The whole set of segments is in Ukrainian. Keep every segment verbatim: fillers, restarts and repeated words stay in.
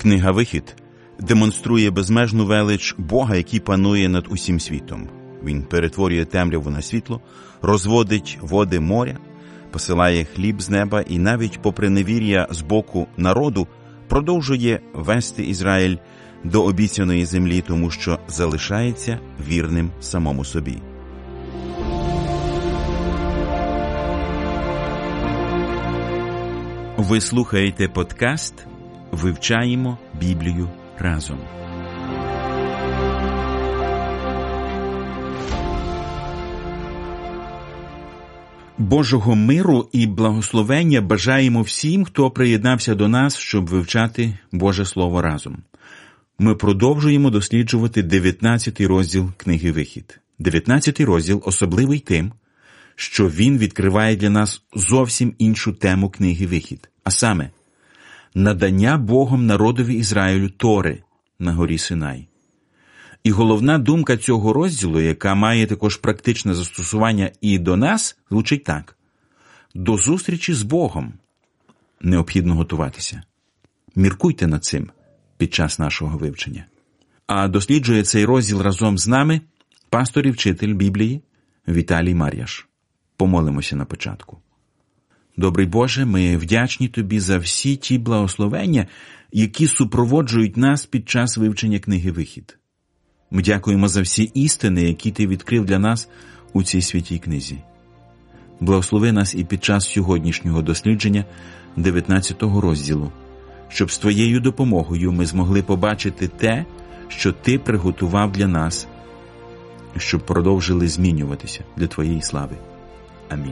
Книга «Вихід» демонструє безмежну велич Бога, який панує над усім світом. Він перетворює темряву на світло, розводить води моря, посилає хліб з неба і навіть попри невір'я з боку народу продовжує вести Ізраїль до обіцяної землі, тому що залишається вірним самому собі. Ви слухаєте подкаст «Вивчаємо Біблію разом». Божого миру і благословення бажаємо всім, хто приєднався до нас, щоб вивчати Боже Слово разом. Ми продовжуємо досліджувати дев'ятнадцятий розділ книги «Вихід». дев'ятнадцятий розділ особливий тим, що він відкриває для нас зовсім іншу тему книги «Вихід», а саме надання Богом народові Ізраїлю Тори на горі Синай. І головна думка цього розділу, яка має також практичне застосування і до нас, звучить так. До зустрічі з Богом необхідно готуватися. Міркуйте над цим під час нашого вивчення. А досліджує цей розділ разом з нами пастор і вчитель Біблії Віталій Мар'яш. Помолимося на початку. Добрий Боже, ми вдячні Тобі за всі ті благословення, які супроводжують нас під час вивчення книги «Вихід». Ми дякуємо за всі істини, які Ти відкрив для нас у цій святій книзі. Благослови нас і під час сьогоднішнього дослідження дев'ятнадцятого розділу, щоб з Твоєю допомогою ми змогли побачити те, що Ти приготував для нас, щоб продовжили змінюватися для Твоєї слави. Амінь.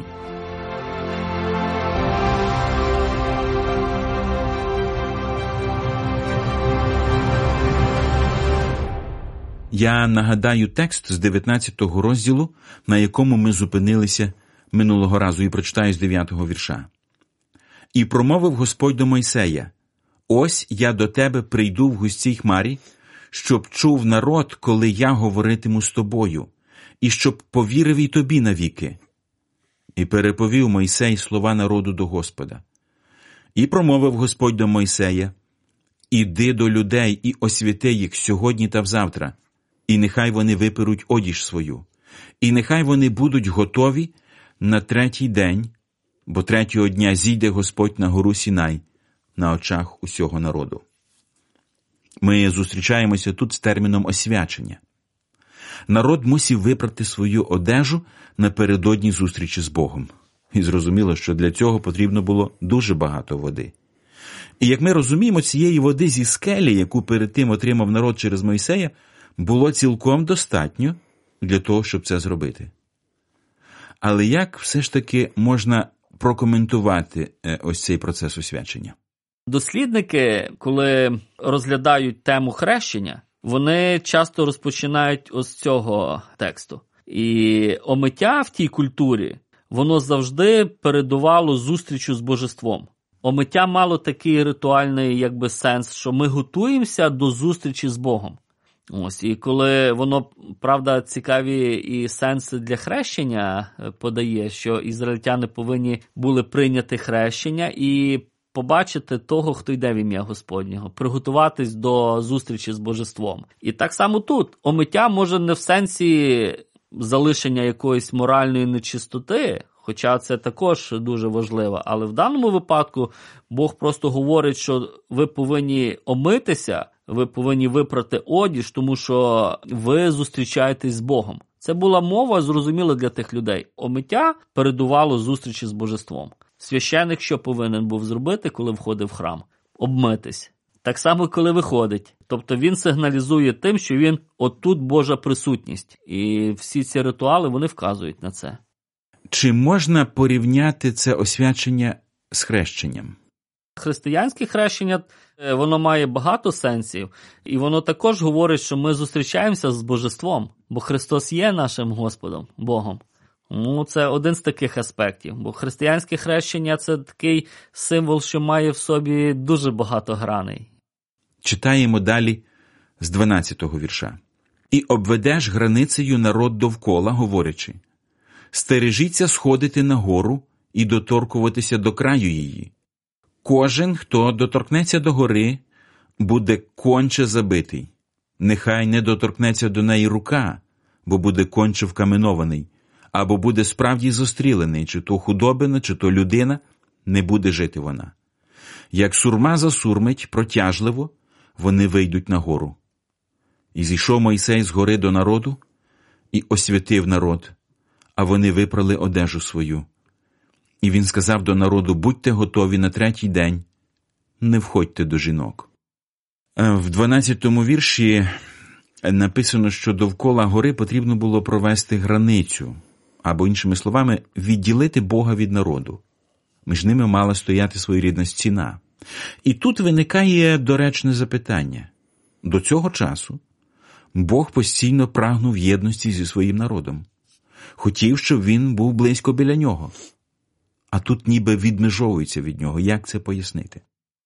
Я нагадаю текст з дев'ятнадцятого розділу, на якому ми зупинилися минулого разу, і прочитаю з дев'ятого вірша. «І промовив Господь до Мойсея: ось я до тебе прийду в густій хмарі, щоб чув народ, коли я говоритиму з тобою, і щоб повірив і тобі навіки. І переповів Мойсей слова народу до Господа. І промовив Господь до Мойсея: іди до людей і освяти їх сьогодні та взавтра, і нехай вони виперуть одіж свою, і нехай вони будуть готові на третій день, бо третього дня зійде Господь на гору Сінай на очах усього народу». Ми зустрічаємося тут з терміном «освячення». Народ мусив випрати свою одежу напередодні зустрічі з Богом. І зрозуміло, що для цього потрібно було дуже багато води. І як ми розуміємо, цієї води зі скелі, яку перед тим отримав народ через Мойсея, було цілком достатньо для того, щоб це зробити. Але як все ж таки можна прокоментувати ось цей процес освячення? Дослідники, коли розглядають тему хрещення, вони часто розпочинають ось з цього тексту. І омиття в тій культурі, воно завжди передувало зустрічу з божеством. Омиття мало такий ритуальний якби сенс, що ми готуємося до зустрічі з Богом. Ось, і коли воно, правда, цікаві і сенси для хрещення подає, що ізраїльтяни повинні були прийняти хрещення і побачити того, хто йде в ім'я Господнього, приготуватись до зустрічі з божеством. І так само тут. Омиття може не в сенсі залишення якоїсь моральної нечистоти, хоча це також дуже важливо, але в даному випадку Бог просто говорить, що ви повинні омитися, ви повинні випрати одіж, тому що ви зустрічаєтесь з Богом. Це була мова, зрозуміла для тих людей. Омиття передувало зустрічі з божеством. Священик що повинен був зробити, коли входив в храм? Обмитись. Так само, коли виходить. Тобто він сигналізує тим, що він отут Божа присутність. І всі ці ритуали, вони вказують на це. Чи можна порівняти це освячення з хрещенням? Християнське хрещення, воно має багато сенсів. І воно також говорить, що ми зустрічаємося з божеством, бо Христос є нашим Господом, Богом. Ну, це один з таких аспектів, бо християнське хрещення – це такий символ, що має в собі дуже багато граней. Читаємо далі з дванадцятого вірша. «І обведеш границею народ довкола, говорячи: стережіться сходити на гору і доторкуватися до краю її. Кожен, хто доторкнеться до гори, буде конче забитий. Нехай не доторкнеться до неї рука, бо буде конче вкаменований, або буде справді зострілений, чи то худобина, чи то людина, не буде жити вона. Як сурма засурмить протяжливо, вони вийдуть на гору. І зійшов Мойсей з гори до народу, і освятив народ, а вони випрали одежу свою. І він сказав до народу: будьте готові на третій день, не входьте до жінок. В дванадцятому вірші написано, що довкола гори потрібно було провести границю, або, іншими словами, відділити Бога від народу. Між ними мала стояти своєрідна стіна. І тут виникає доречне запитання. До цього часу Бог постійно прагнув єдності зі своїм народом. Хотів, щоб він був близько біля нього. А тут ніби відмежовується від нього. Як це пояснити?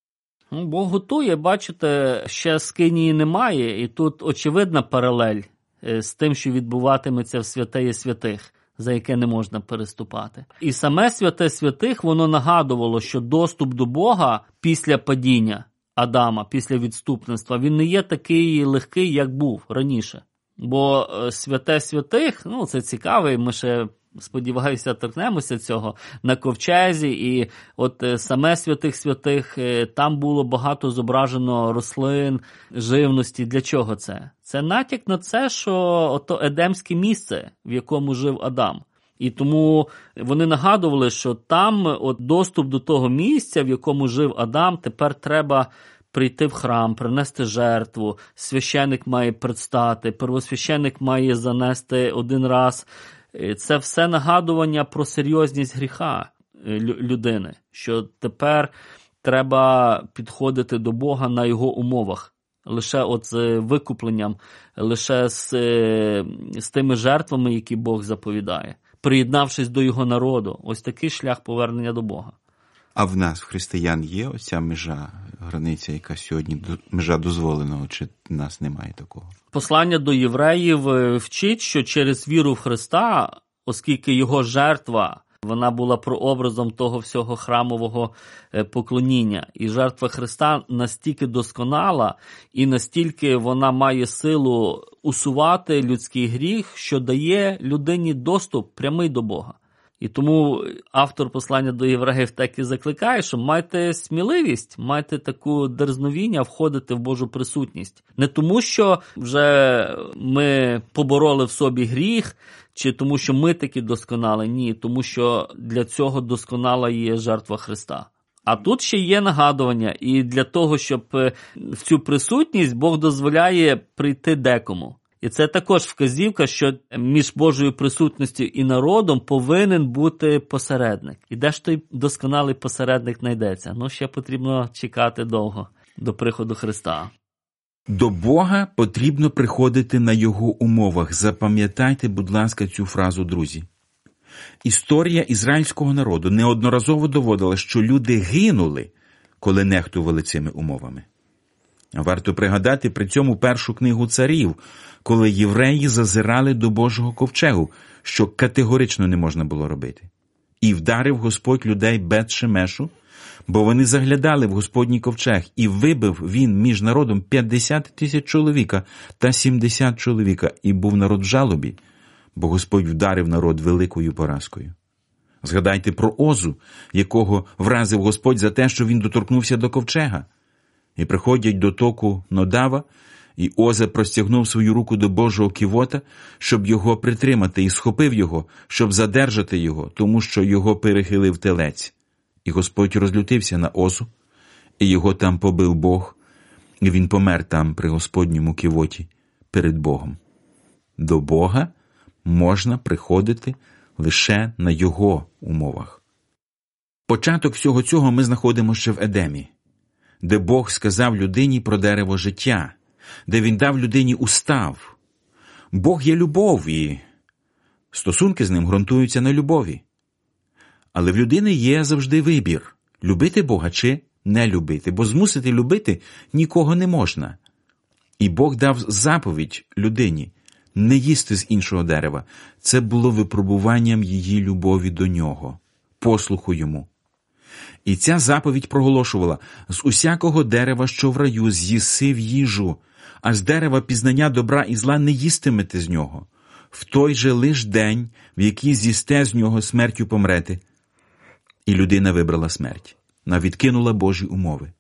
Бог готує, бачите, ще скинії немає, і тут очевидна паралель з тим, що відбуватиметься в святеє святих, за яке не можна переступати. І саме святе святих, воно нагадувало, що доступ до Бога після падіння Адама, після відступництва, він не є такий легкий, як був раніше. Бо святе святих, ну це цікаво, і ми ще, сподіваюся, торкнемося цього, на ковчезі, і от саме святих святих, там було багато зображено рослин, живності. Для чого це? Це натяк на це, що ото едемське місце, в якому жив Адам. І тому вони нагадували, що там от доступ до того місця, в якому жив Адам, тепер треба прийти в храм, принести жертву, священик має предстати, первосвященик має занести один раз. Це все нагадування про серйозність гріха людини, що тепер треба підходити до Бога на його умовах. Лише от з викупленням, лише з, з тими жертвами, які Бог заповідає, приєднавшись до його народу. Ось такий шлях повернення до Бога. А в нас, в християн, є оця межа, границя, яка сьогодні, межа дозволеного, чи в нас немає такого? Послання до євреїв вчить, що через віру в Христа, оскільки його жертва, вона була прообразом того всього храмового поклоніння. І жертва Христа настільки досконала, і настільки вона має силу усувати людський гріх, що дає людині доступ прямий до Бога. І тому автор послання до євреїв так і закликає, що майте сміливість, майте таку дерзновіння входити в Божу присутність. Не тому, що вже ми побороли в собі гріх, чи тому, що ми такі досконалі, ні, тому що для цього досконала є жертва Христа. А тут ще є нагадування, і для того, щоб в цю присутність Бог дозволяє прийти декому. І це також вказівка, що між Божою присутністю і народом повинен бути посередник. І де ж той досконалий посередник знайдеться? Ну, ще потрібно чекати довго до приходу Христа. До Бога потрібно приходити на його умовах. Запам'ятайте, будь ласка, цю фразу, друзі. Історія ізраїльського народу неодноразово доводила, що люди гинули, коли нехтували цими умовами. Варто пригадати при цьому першу книгу царів, коли євреї зазирали до Божого ковчегу, що категорично не можна було робити. І вдарив Господь людей Бет-Шемешу, бо вони заглядали в Господній ковчег, і вибив він між народом п'ятдесят тисяч чоловіка та сімдесят чоловіка, і був народ в жалобі, бо Господь вдарив народ великою поразкою. Згадайте про Озу, якого вразив Господь за те, що він доторкнувся до ковчега. І приходять до току Нодава, і Оза простягнув свою руку до Божого кивота, щоб його притримати, і схопив його, щоб задержати його, тому що його перехилив телець. І Господь розлютився на Озу, і його там побив Бог, і він помер там при Господньому кивоті перед Богом. До Бога можна приходити лише на його умовах. Початок всього цього ми знаходимо ще в Едемі, де Бог сказав людині про дерево життя, де він дав людині устав. Бог є любов, і стосунки з ним ґрунтуються на любові. Але в людини є завжди вибір – любити Бога чи не любити, бо змусити любити нікого не можна. І Бог дав заповідь людині – не їсти з іншого дерева. Це було випробуванням її любові до нього, послуху йому. І ця заповідь проголошувала: «З усякого дерева, що в раю, з'їси в їжу, а з дерева пізнання добра і зла не їстимете з нього. В той же лиш день, в який з'їсте з нього, смертю помрете». І людина вибрала смерть, вона відкинула Божі умови.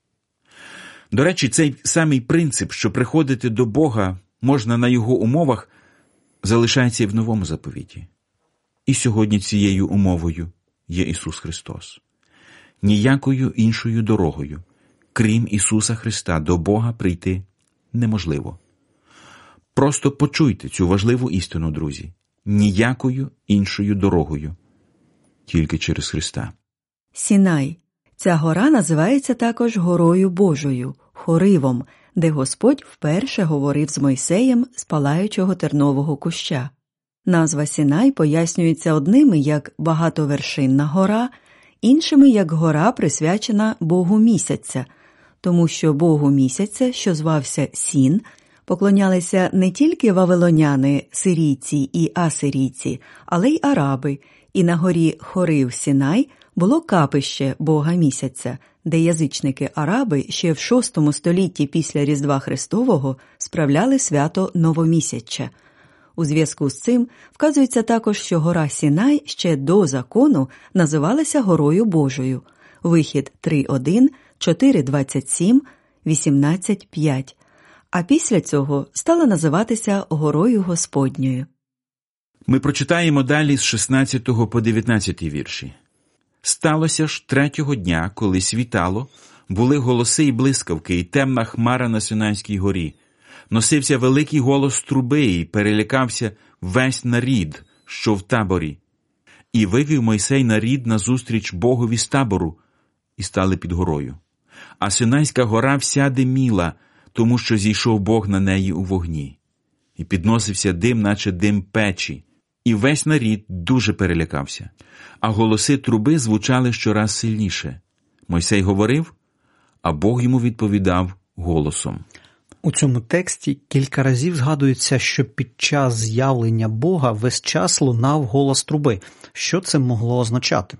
До речі, цей самий принцип, що приходити до Бога можна на Його умовах, залишається і в Новому заповіті. І сьогодні цією умовою є Ісус Христос. Ніякою іншою дорогою, крім Ісуса Христа, до Бога прийти неможливо. Просто почуйте цю важливу істину, друзі. Ніякою іншою дорогою, тільки через Христа. Сінай. Ця гора називається також Горою Божою, Хоривом, де Господь вперше говорив з Мойсеєм з палаючого тернового куща. Назва Сінай пояснюється одними як багатовершинна гора, іншими як гора, присвячена Богу Місяця, тому що Богу Місяця, що звався Сін, поклонялися не тільки вавилоняни, сирійці і асирійці, але й араби, і на горі Хорив Сінай було капище Бога Місяця, де язичники-араби ще в шостому столітті після Різдва Христового справляли свято Новомісяччя. У зв'язку з цим вказується також, що гора Сінай ще до закону називалася Горою Божою. Вихід три один, чотири двадцять сім, вісімнадцять п'ять. А після цього стала називатися Горою Господньою. Ми прочитаємо далі з шістнадцятого по дев'ятнадцятий вірші. «Сталося ж третього дня, коли світало, були голоси і блискавки, і темна хмара на Синайській горі. Носився великий голос труби, і перелякався весь нарід, що в таборі. І вивів Мойсей нарід назустріч Богові з табору, і стали під горою. А Синайська гора вся диміла, тому що зійшов Бог на неї у вогні. І підносився дим, наче дим печі. І весь нарід дуже перелякався. А голоси труби звучали щораз сильніше. Мойсей говорив, а Бог йому відповідав голосом». У цьому тексті кілька разів згадується, що під час з'явлення Бога весь час лунав голос труби. Що це могло означати?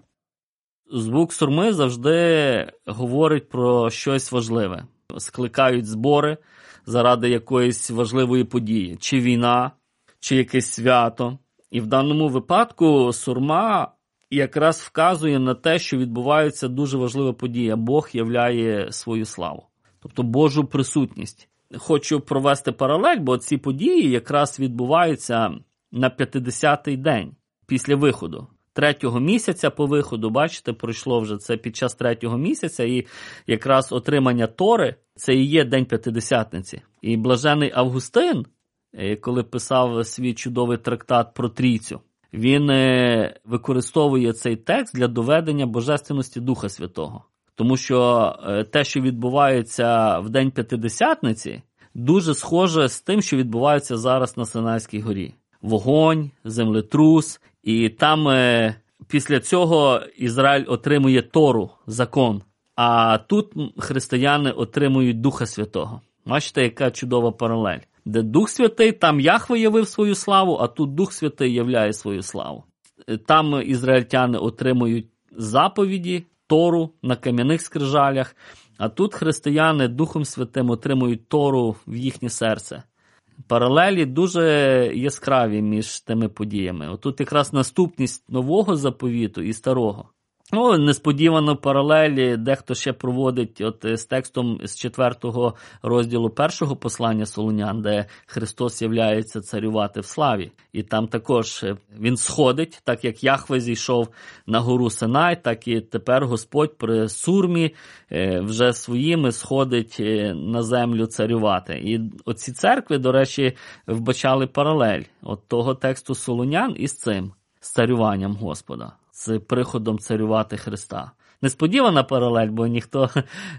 Звук сурми завжди говорить про щось важливе. Скликають збори заради якоїсь важливої події. Чи війна, чи якесь свято. І в даному випадку сурма якраз вказує на те, що відбувається дуже важлива подія. Бог являє свою славу. Тобто Божу присутність. Хочу провести паралель, бо ці події якраз відбуваються на п'ятдесятий день після виходу. Третього місяця по виходу, бачите, пройшло вже це під час третього місяця, і якраз отримання Тори – це і є День П'ятидесятниці. І блажений Августин, коли писав свій чудовий трактат про Трійцю, він використовує цей текст для доведення божественності Духа Святого. Тому що те, що відбувається в День П'ятидесятниці, дуже схоже з тим, що відбувається зараз на Синайській горі. Вогонь, землетрус, і там після цього Ізраїль отримує Тору, закон. А тут християни отримують Духа Святого. Бачите, яка чудова паралель. Де Дух Святий, там Яхве явив свою славу, а тут Дух Святий являє свою славу. Там ізраїльтяни отримують заповіді, Тору на кам'яних скрижалях, а тут християни Духом Святим отримують Тору в їхнє серце. Паралелі дуже яскраві між тими подіями. Отут якраз наступність нового заповіту і старого. Ну, несподівано паралелі дехто ще проводить от з текстом з четвертого розділу першого послання Солунян, де Христос являється царювати в славі. І там також він сходить, так як Яхве зійшов на гору Синай, так і тепер Господь при сурмі вже своїми сходить на землю царювати. І оці церкви, до речі, вбачали паралель от того тексту Солунян із цим, з царюванням Господа. З приходом царювати Христа. Несподівана паралель, бо ніхто,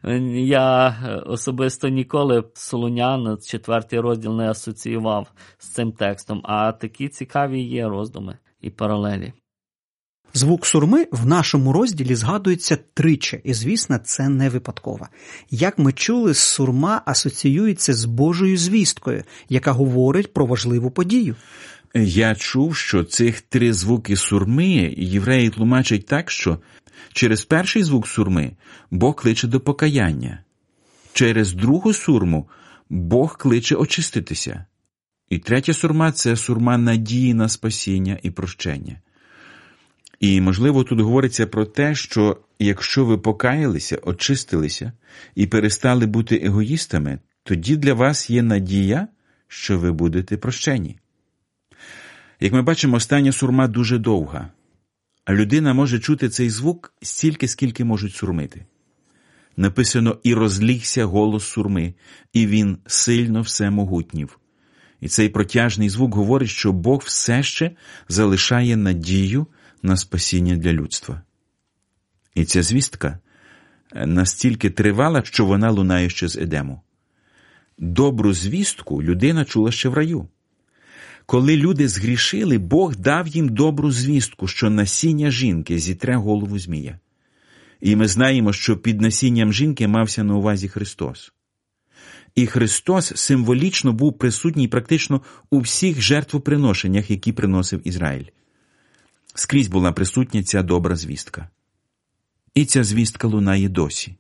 я особисто ніколи Солунян, четвертий розділ, не асоціював з цим текстом, а такі цікаві є роздуми і паралелі. Звук сурми в нашому розділі згадується тричі, і, звісно, це не випадково. Як ми чули, сурма асоціюється з Божою звісткою, яка говорить про важливу подію. Я чув, що цих три звуки сурми євреї тлумачать так, що через перший звук сурми Бог кличе до покаяння, через другу сурму Бог кличе очиститися. І третя сурма – це сурма надії на спасіння і прощення. І, можливо, тут говориться про те, що якщо ви покаялися, очистилися і перестали бути егоїстами, тоді для вас є надія, що ви будете прощені. Як ми бачимо, остання сурма дуже довга, а людина може чути цей звук стільки, скільки можуть сурмити. Написано, і розлігся голос сурми, і він сильно всемогутнів. І цей протяжний звук говорить, що Бог все ще залишає надію на спасіння для людства. І ця звістка настільки тривала, що вона лунає ще з Едему. Добру звістку людина чула ще в раю. Коли люди згрішили, Бог дав їм добру звістку, що насіння жінки зітре голову змія. І ми знаємо, що під насінням жінки мався на увазі Христос. І Христос символічно був присутній практично у всіх жертвоприношеннях, які приносив Ізраїль. Скрізь була присутня ця добра звістка. І ця звістка лунає досі.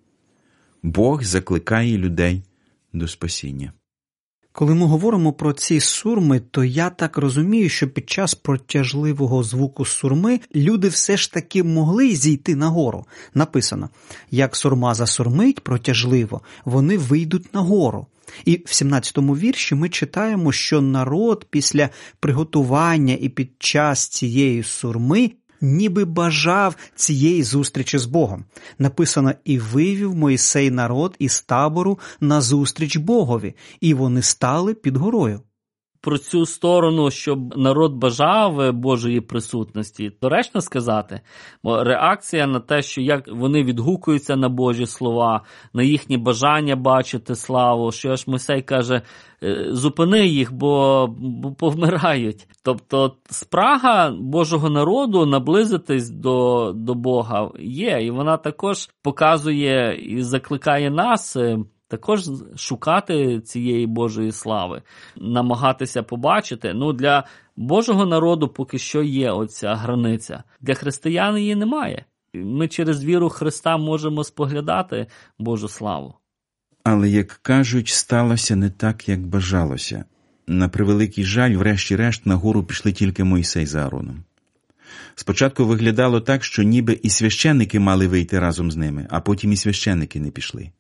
Бог закликає людей до спасіння. Коли ми говоримо про ці сурми, то я так розумію, що під час протяжливого звуку сурми люди все ж таки могли зійти нагору. Написано, як сурма засурмить протяжливо, вони вийдуть нагору. І в сімнадцятому вірші ми читаємо, що народ після приготування і під час цієї сурми ніби бажав цієї зустрічі з Богом. Написано, і вивів Мойсей народ із табору на зустріч Богові, і вони стали під горою. Про цю сторону, щоб народ бажав Божої присутності, доречно сказати, бо реакція на те, що як вони відгукуються на Божі слова, на їхнє бажання бачити славу, що аж Мойсей каже, зупини їх, бо, бо повмирають. Тобто спрага Божого народу наблизитись до, до Бога є, і вона також показує і закликає нас також шукати цієї Божої слави, намагатися побачити. Ну, для Божого народу поки що є оця границя. Для християн її немає. Ми через віру Христа можемо споглядати Божу славу. Але, як кажуть, сталося не так, як бажалося. На превеликий жаль, врешті-решт, на гору пішли тільки Мойсей з Аароном. Спочатку виглядало так, що ніби і священники мали вийти разом з ними, а потім і священники не пішли.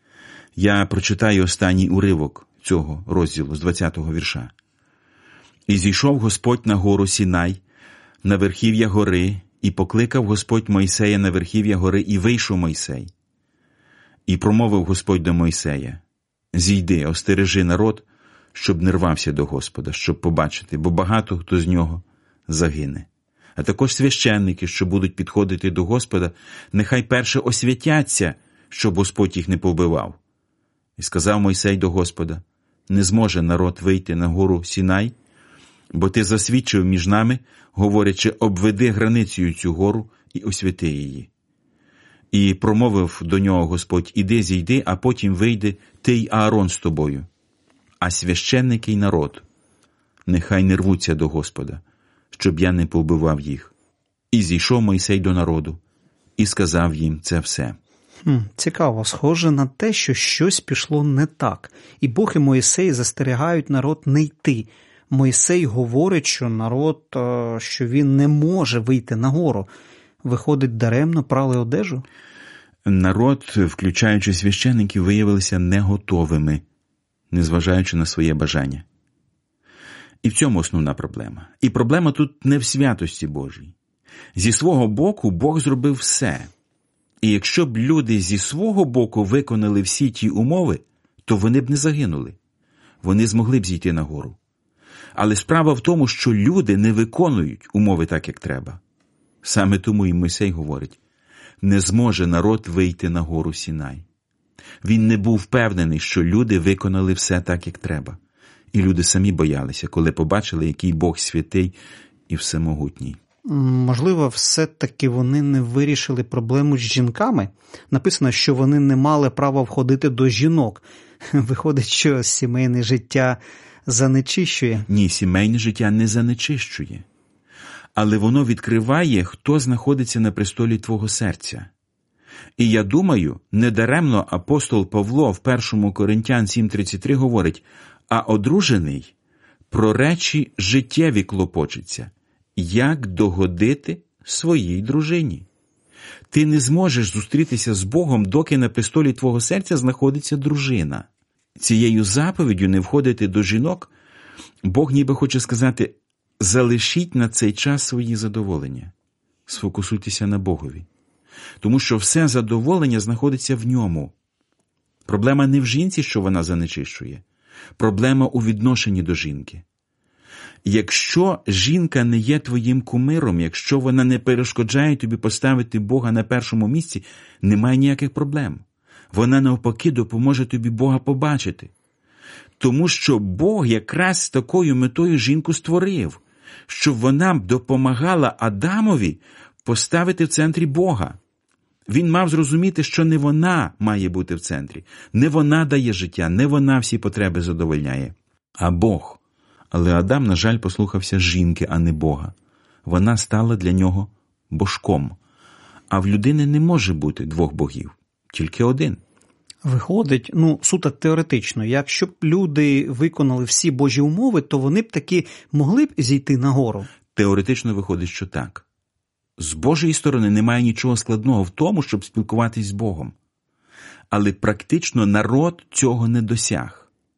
Я прочитаю останній уривок цього розділу з двадцятого вірша. «І зійшов Господь на гору Сінай, на верхів'я гори, і покликав Господь Мойсея на верхів'я гори, і вийшов Мойсей. І промовив Господь до Мойсея, зійди, остережи народ, щоб не рвався до Господа, щоб побачити, бо багато хто з нього загине. А також священники, що будуть підходити до Господа, нехай перше освятяться, щоб Господь їх не повбивав. І сказав Мойсей до Господа, не зможе народ вийти на гору Сінай, бо ти засвідчив між нами, говорячи, обведи границею цю гору і освяти її. І промовив до нього Господь, іди, зійди, а потім вийди ти й Аарон з тобою. А священники й народ, нехай не рвуться до Господа, щоб я не повбивав їх. І зійшов Мойсей до народу, і сказав їм це все». Цікаво, схоже на те, що щось пішло не так. І Бог і Мойсей застерігають народ не йти. Мойсей говорить, що народ, що він не може вийти на гору. Виходить, даремно прали одежу? Народ, включаючи священиків, виявилися не готовими, незважаючи на своє бажання. І в цьому основна проблема. І проблема тут не в святості Божій. Зі свого боку Бог зробив все. І якщо б люди зі свого боку виконали всі ті умови, то вони б не загинули. Вони змогли б зійти на гору. Але справа в тому, що люди не виконують умови так, як треба. Саме тому і Мойсей говорить, не зможе народ вийти на гору Сінай. Він не був впевнений, що люди виконали все так, як треба. І люди самі боялися, коли побачили, який Бог святий і всемогутній. Можливо, все-таки вони не вирішили проблему з жінками? Написано, що вони не мали права входити до жінок. Виходить, що сімейне життя занечищує. Ні, сімейне життя не занечищує. Але воно відкриває, хто знаходиться на престолі твого серця. І я думаю, недаремно апостол Павло в першому Коринтян сім тридцять три говорить: «А одружений про речі життєві клопочеться, як догодити своїй дружині». Ти не зможеш зустрітися з Богом, доки на престолі твого серця знаходиться дружина. Цією заповіддю не входити до жінок, Бог ніби хоче сказати: залишіть на цей час свої задоволення. Сфокусуйтеся на Богові. Тому що все задоволення знаходиться в ньому. Проблема не в жінці, що вона занечищує. Проблема у відношенні до жінки. Якщо жінка не є твоїм кумиром, якщо вона не перешкоджає тобі поставити Бога на першому місці, немає ніяких проблем. Вона навпаки допоможе тобі Бога побачити. Тому що Бог якраз з такою метою жінку створив, щоб вона допомагала Адамові поставити в центрі Бога. Він мав зрозуміти, що не вона має бути в центрі, не вона дає життя, не вона всі потреби задовольняє, а Бог. Але Адам, на жаль, послухався жінки, а не Бога. Вона стала для нього божком. А в людини не може бути двох богів, тільки один. Виходить, ну, суто теоретично, якщо б люди виконали всі Божі умови, то вони б таки могли б зійти нагору. Теоретично виходить, що так. З Божої сторони немає нічого складного в тому, щоб спілкуватись з Богом. Але практично народ цього не досяг.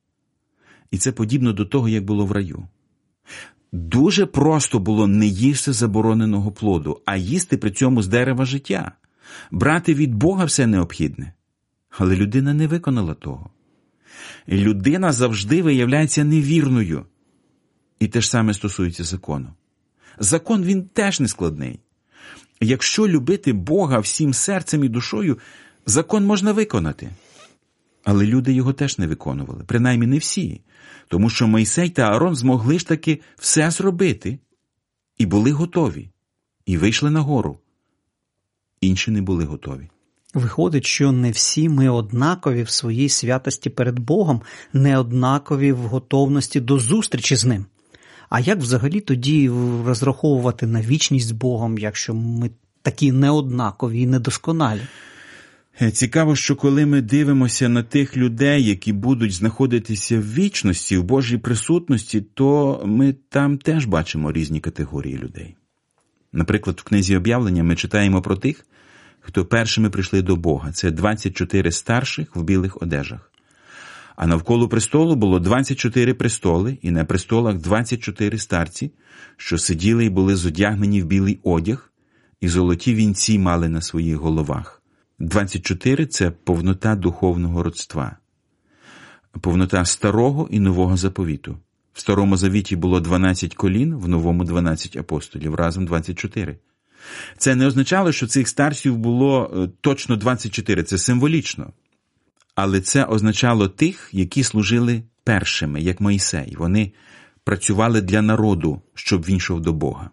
І це подібно до того, як було в раю. Дуже просто було не їсти забороненого плоду, а їсти при цьому з дерева життя. Брати від Бога все необхідне. Але людина не виконала того. І людина завжди виявляється невірною. І те ж саме стосується закону. Закон, він теж не складний. Якщо любити Бога всім серцем і душою, закон можна виконати. Але люди його теж не виконували, принаймні не всі. Тому що Мойсей та Аарон змогли ж таки все зробити. І були готові. І вийшли на гору. Інші не були готові. Виходить, що не всі ми однакові в своїй святості перед Богом, не однакові в готовності до зустрічі з Ним. А як взагалі тоді розраховувати на вічність з Богом, якщо ми такі неоднакові і недосконалі? Цікаво, що коли ми дивимося на тих людей, які будуть знаходитися в вічності, в Божій присутності, то ми там теж бачимо різні категорії людей. Наприклад, в книзі Об'явлення ми читаємо про тих, хто першими прийшли до Бога. Це двадцять чотири старших в білих одежах. А навколо престолу було двадцять чотири престоли, і на престолах двадцять чотири старці, що сиділи і були зодягнені в білий одяг, і золоті вінці мали на своїх головах. двадцять чотири – це повнота духовного родства. Повнота старого і нового заповіту. В старому завіті було дванадцять колін, в новому дванадцять апостолів, разом двадцять чотири. Це не означало, що цих старців було точно двадцять чотири, це символічно. Але це означало тих, які служили першими, як Мойсей. Вони працювали для народу, щоб він йшов до Бога.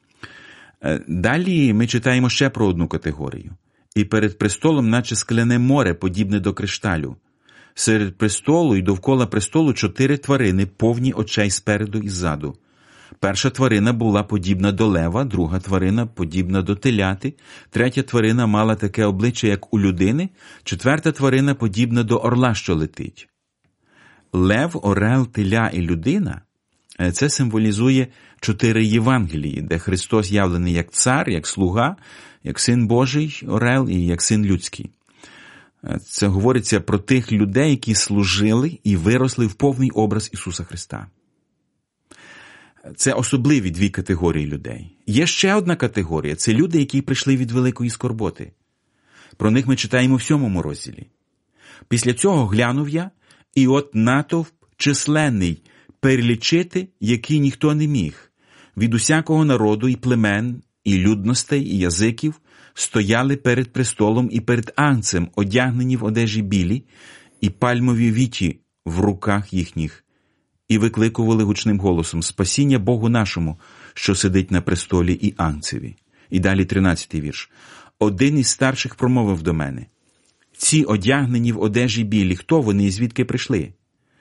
Далі ми читаємо ще про одну категорію. І перед престолом наче скляне море, подібне до кришталю. Серед престолу і довкола престолу чотири тварини, повні очей спереду і ззаду. Перша тварина була подібна до лева, друга тварина подібна до теляти, третя тварина мала таке обличчя, як у людини, четверта тварина подібна до орла, що летить. Лев, орел, теля і людина – це символізує чотири Євангелії, де Христос явлений як цар, як слуга, як син Божий, орел і як син людський. Це говориться про тих людей, які служили і виросли в повний образ Ісуса Христа. Це особливі дві категорії людей. Є ще одна категорія – це люди, які прийшли від великої скорботи. Про них ми читаємо в сьомому розділі. Після цього глянув я, і от натовп численний, перелічити, який ніхто не міг. Від усякого народу і племен, і людностей, і язиків стояли перед престолом і перед Агнцем, одягнені в одежі білі, і пальмові віті в руках їхніх, і викликували гучним голосом: «Спасіння Богу нашому, що сидить на престолі, і Агнцеві». І далі тринадцятий вірш. «Один із старших промовив до мене: ці одягнені в одежі білі, хто вони і звідки прийшли?»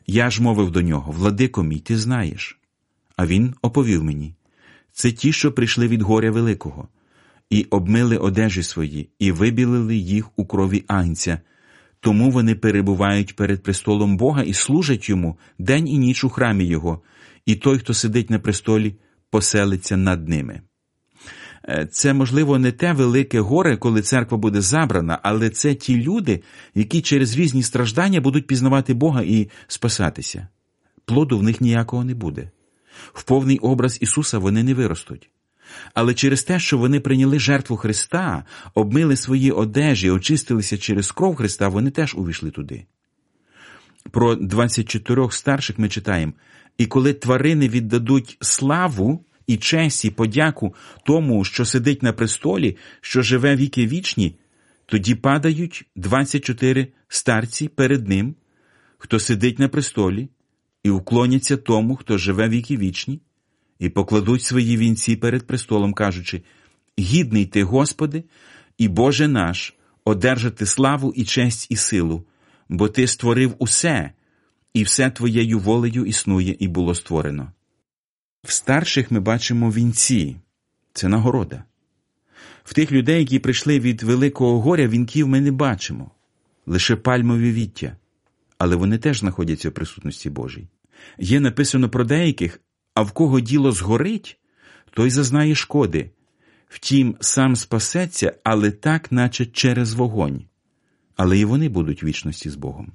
Я ж мовив до нього: «Владико мій, ти знаєш». А він оповів мені: «Це ті, що прийшли від горя великого, і обмили одежі свої, і вибілили їх у крові агнця. Тому вони перебувають перед престолом Бога і служать йому день і ніч у храмі його, і той, хто сидить на престолі, поселиться над ними». Це, можливо, не те велике горе, коли церква буде забрана, але це ті люди, які через різні страждання будуть пізнавати Бога і спасатися. Плоду в них ніякого не буде. В повний образ Ісуса вони не виростуть. Але через те, що вони прийняли жертву Христа, обмили свої одежі, очистилися через кров Христа, вони теж увійшли туди. Про двадцять чотирьох старших ми читаємо: «І коли тварини віддадуть славу і честь, і подяку тому, що сидить на престолі, що живе віки вічні, тоді падають двадцять чотири старці перед ним, хто сидить на престолі, і вклоняться тому, хто живе віки вічні, і покладуть свої вінці перед престолом, кажучи: «Гідний ти, Господи, і Боже наш, одержати славу і честь і силу, бо ти створив усе, і все твоєю волею існує і було створено». В старших ми бачимо вінці – це нагорода. В тих людей, які прийшли від великого горя, вінків ми не бачимо, лише пальмові віття, але вони теж знаходяться в присутності Божій. Є написано про деяких: «А в кого діло згорить, той зазнає шкоди. Втім, сам спасеться, але так, наче через вогонь». Але і вони будуть в вічності з Богом.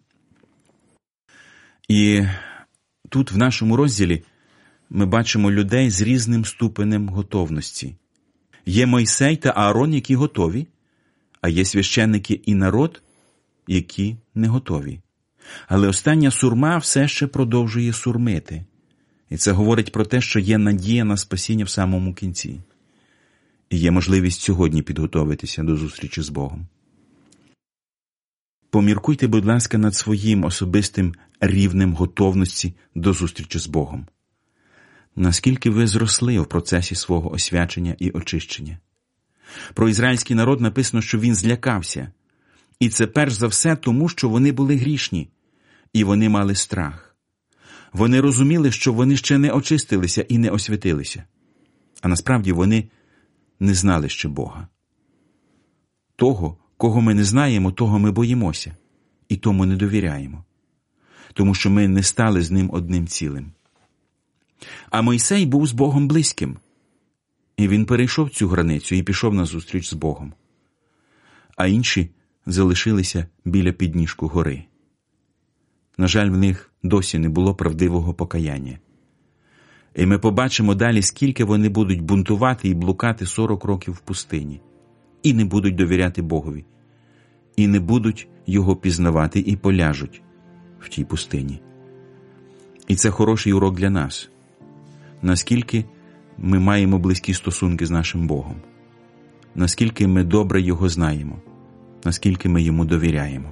І тут в нашому розділі ми бачимо людей з різним ступенем готовності. Є Мойсей та Аарон, які готові, а є священники і народ, які не готові. Але остання сурма все ще продовжує сурмити. І це говорить про те, що є надія на спасіння в самому кінці. І є можливість сьогодні підготовитися до зустрічі з Богом. Поміркуйте, будь ласка, над своїм особистим рівнем готовності до зустрічі з Богом. Наскільки ви зросли в процесі свого освячення і очищення? Про ізраїльський народ написано, що він злякався. І це перш за все тому, що вони були грішні, і вони мали страх. Вони розуміли, що вони ще не очистилися і не освятилися. А насправді вони не знали ще Бога. Того, кого ми не знаємо, того ми боїмося, і тому не довіряємо. Тому що ми не стали з ним одним цілим. А Мойсей був з Богом близьким. І він перейшов цю границю і пішов на зустріч з Богом. А інші залишилися біля підніжку гори. На жаль, в них досі не було правдивого покаяння. І ми побачимо далі, скільки вони будуть бунтувати і блукати сорок років в пустині. І не будуть довіряти Богові. І не будуть його пізнавати і поляжуть в тій пустині. І це хороший урок для нас. Наскільки ми маємо близькі стосунки з нашим Богом. Наскільки ми добре Його знаємо. Наскільки ми Йому довіряємо.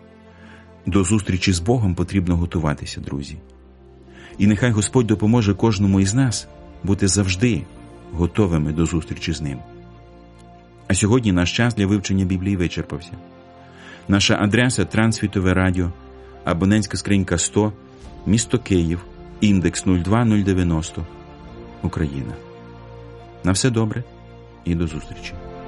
До зустрічі з Богом потрібно готуватися, друзі. І нехай Господь допоможе кожному із нас бути завжди готовими до зустрічі з Ним. А сьогодні наш час для вивчення Біблії вичерпався. Наша адреса – Трансвітове радіо, абонентська скринька сто, місто Київ, індекс нуль два нуль дев'яносто, Україна. На все добре і до зустрічі.